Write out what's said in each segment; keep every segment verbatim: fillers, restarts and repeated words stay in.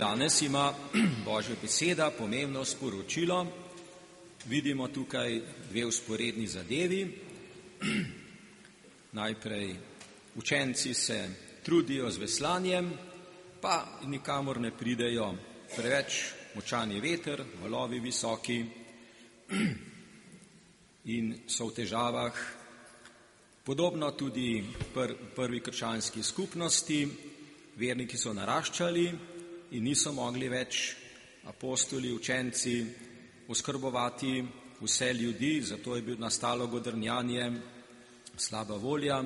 Danes ima Božja beseda pomembno sporočilo. Vidimo tukaj dve vzporedni zadevi. Najprej učenci se trudijo z veslanjem, pa nikamor ne pridejo. Preveč močan je veter, valovi visoki in so v težavah. Podobno tudi pr, prvi krščanski skupnosti, verniki so naraščali in niso mogli več apostoli, učenci oskrbovati vse ljudi, zato je bilo nastalo godrnjanje, slaba volja.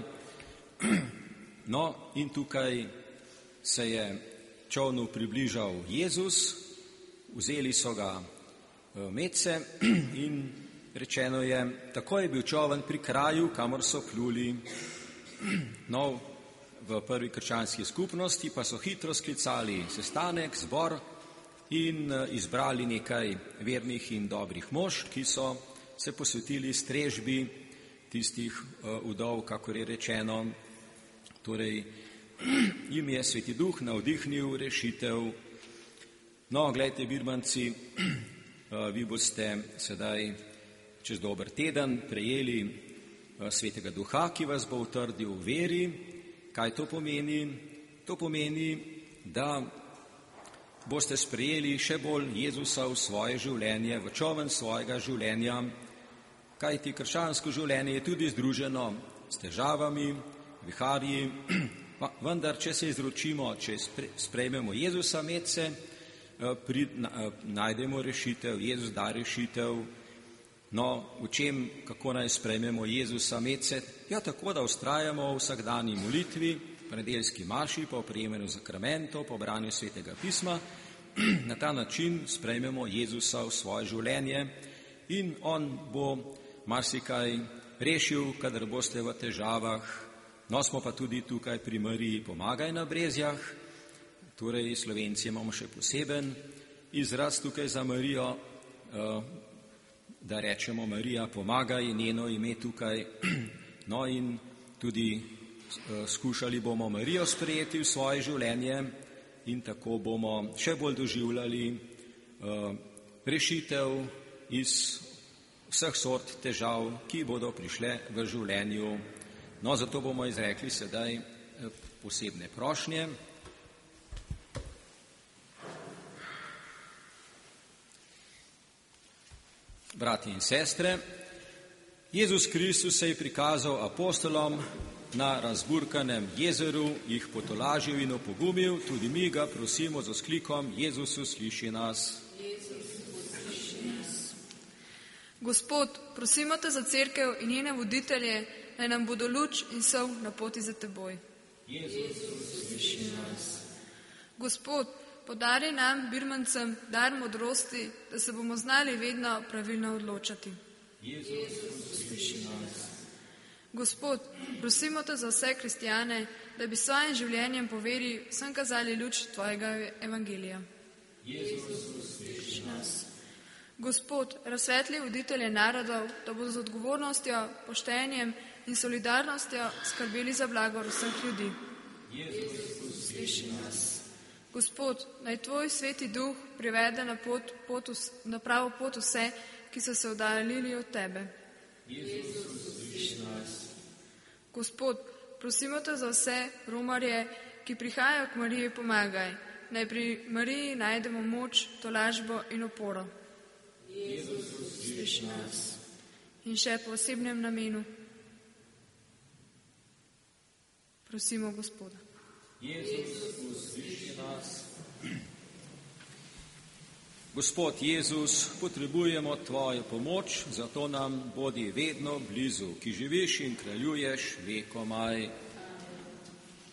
No, in tukaj se je čolnu približal Jezus, vzeli so ga medse in rečeno je, tako je bil čoln pri kraju, kamor so pluli. No, v prvi krščanski skupnosti pa so hitro sklicali sestanek, zbor in izbrali nekaj vernih in dobrih mož, ki so se posvetili strežbi tistih vdov, kakor je rečeno. Torej, jim je Sveti Duh navdihnil rešitev. No, gledajte, birmanci, vi boste sedaj čez dober teden prejeli Svetega Duha, ki vas bo utrdil v veri. Kaj to pomeni? To pomeni, da boste sprejeli še bolj Jezusa v svoje življenje, v čoln svojega življenja, kajti krščansko življenje je tudi združeno s težavami, viharji, vendar, če se izročimo, če sprejmemo Jezusa medse, najdemo rešitev, Jezus da rešitev. No, v čem, kako naj sprejmemo Jezusa medse? Ja, tako, da vztrajamo v vsakdanji molitvi, v nedeljski maši, po prejemanju zakramentov, po branju Svetega pisma. Na ta način sprejmemo Jezusa v svoje življenje in on bo marsikaj rešil, kadar boste v težavah. No, smo pa tudi tukaj pri Mariji Pomagaj na Brezjah. Torej, Slovenci imamo še poseben izraz tukaj za Marijo, da rečemo Marija Pomagaj, njeno ime tukaj. No, in tudi skušali bomo Marijo sprejeti v svoje življenje in tako bomo še bolj doživljali rešitev iz vseh sort težav, ki bodo prišle v življenju. No, zato bomo izrekli sedaj posebne prošnje. Brati in sestre, Jezus Kristus se je prikazal apostolom na razburkanem jezeru, jih potolažil in opogumil, tudi mi ga prosimo z vzklikom, Jezusu, sliši nas. Jezus, sliši nas. Gospod, prosimo te za cerkev in njene voditelje, naj nam bodo luč in sol na poti za teboj. Jezus, sliši nas. Gospod, podari nam, birmancem, dar modrosti, da se bomo znali vedno pravilno odločati. Jezus, sliši nas. Gospod, prosimo te za vse kristjane, da bi svojim življenjem po veri vsem kazali luč tvojega evangelija. Jezus, sliši nas. Gospod, razsvetli voditelje narodov, da bodo z odgovornostjo, poštenjem in solidarnostjo skrbeli za blagor vseh ljudi. Jezus, sliši nas. Gospod, naj tvoj Sveti Duh privede na, pot, pot, na pravo pot vse, ki so se oddaljili od tebe. Jezus, sliši nas. Gospod, prosimo te za vse romarje, ki prihajajo k Mariji Pomagaj. Naj pri Mariji najdemo moč, tolažbo in oporo. Jezus, sliši nas. In še po osebnem namenu prosimo Gospoda. Jezus, usliši nas. Gospod Jezus, potrebujemo tvojo pomoč, zato nam bodi vedno blizu, ki živiš in kraljuješ vekomaj.